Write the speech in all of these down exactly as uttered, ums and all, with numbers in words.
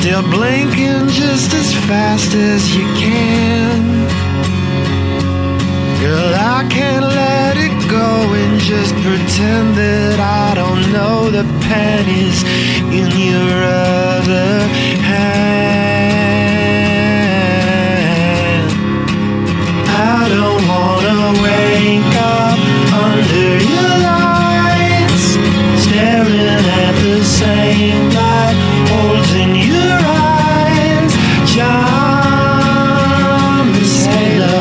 You're blinking just as fast as you can. Girl, I can't let it go and just pretend that I don't know the pennies in your other hand. I don't wanna wake up under your lights, staring at the same light holes in your eyes. Just say hello.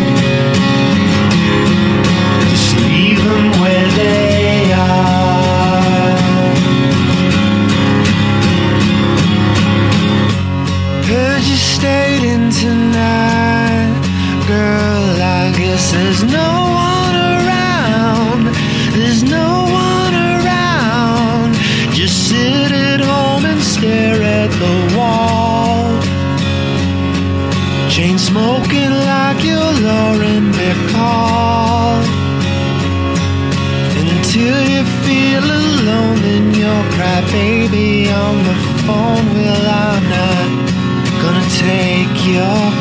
Just leave them where they are. Heard you stayed in tonight. Girl, I guess there's no one around. There's no one around. Just sit at home and stare at the wall. Chain smoking like you're Lauren Bacall. Until you feel alone, then you'll cry baby on the phone. Well, I'm not gonna take your